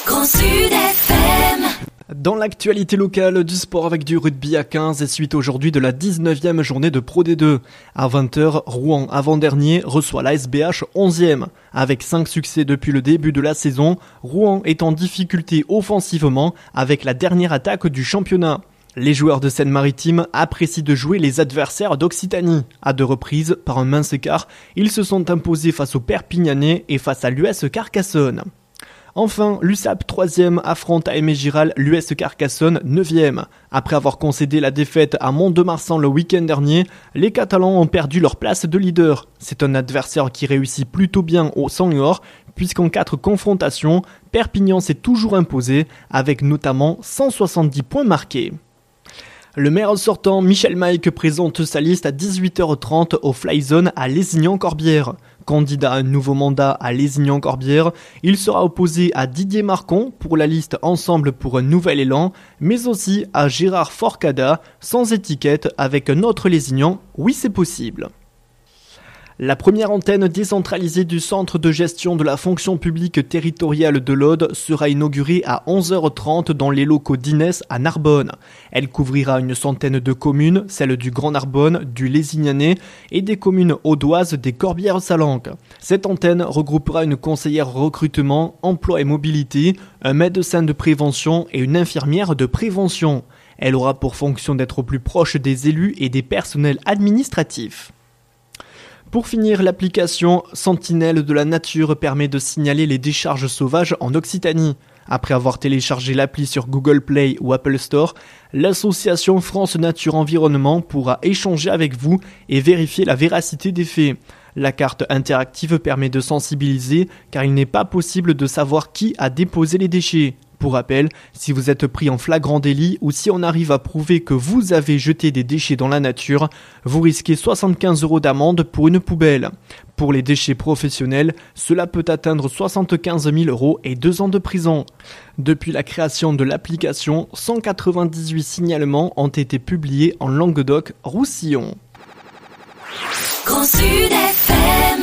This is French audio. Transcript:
Grand Sud FM. Dans l'actualité locale du sport avec du rugby à 15 et suite aujourd'hui de la 19e journée de Pro D2. À 20h, Rouen avant-dernier reçoit l'ASBH 11e. Avec 5 succès depuis le début de la saison, Rouen est en difficulté offensivement avec la dernière attaque du championnat. Les joueurs de Seine-Maritime apprécient de jouer les adversaires d'Occitanie. À 2 reprises, par un mince écart, ils se sont imposés face aux Perpignanais et face à l'US Carcassonne. Enfin, l'USAP 3e affronte à Aimé Giral l'US Carcassonne 9e. Après avoir concédé la défaite à Mont-de-Marsan le week-end dernier, les Catalans ont perdu leur place de leader. C'est un adversaire qui réussit plutôt bien au sang et or, puisqu'en 4 confrontations, Perpignan s'est toujours imposé, avec notamment 170 points marqués. Le maire sortant, Michel Maïque, présente sa liste à 18h30 au Fly Zone à Lézignan-Corbière. Candidat à un nouveau mandat à Lézignan-Corbière, il sera opposé à Didier Marcon pour la liste Ensemble pour un nouvel élan, mais aussi à Gérard Forcada, sans étiquette, avec un autre Lézignan, oui c'est possible. La première antenne décentralisée du centre de gestion de la fonction publique territoriale de l'Aude sera inaugurée à 11h30 dans les locaux d'Ines à Narbonne. Elle couvrira une centaine de communes, celles du Grand Narbonne, du Lézignanais et des communes audoises des Corbières-Salanques. Cette antenne regroupera une conseillère recrutement, emploi et mobilité, un médecin de prévention et une infirmière de prévention. Elle aura pour fonction d'être au plus proche des élus et des personnels administratifs. Pour finir, l'application Sentinelle de la Nature permet de signaler les décharges sauvages en Occitanie. Après avoir téléchargé l'appli sur Google Play ou Apple Store, l'association France Nature Environnement pourra échanger avec vous et vérifier la véracité des faits. La carte interactive permet de sensibiliser car il n'est pas possible de savoir qui a déposé les déchets. Pour rappel, si vous êtes pris en flagrant délit ou si on arrive à prouver que vous avez jeté des déchets dans la nature, vous risquez 75 € d'amende pour une poubelle. Pour les déchets professionnels, cela peut atteindre 75 000 € et 2 ans de prison. Depuis la création de l'application, 198 signalements ont été publiés en Languedoc-Roussillon. Grand Sud FM.